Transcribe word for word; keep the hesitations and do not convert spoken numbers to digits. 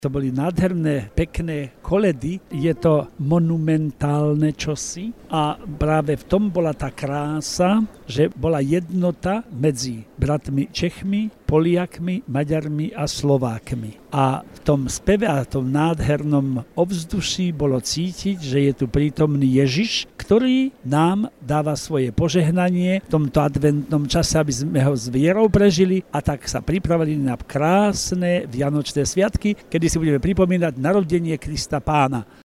To boli nádherné, pekné koledy, je to monumentálne čosi a práve v tom bola tá krása, že bola jednota medzi bratmi Čechmi, Poliakmi, Maďarmi a Slovákmi. A v tom speve a tom nádhernom ovzduší bolo cítiť, že je tu prítomný Ježiš, ktorý nám dáva svoje požehnanie v tomto adventnom čase, aby sme ho s vierou prežili a tak sa pripravili na krásne vianočné sviatky, kedy si budeme pripomínať narodenie Krista Pána.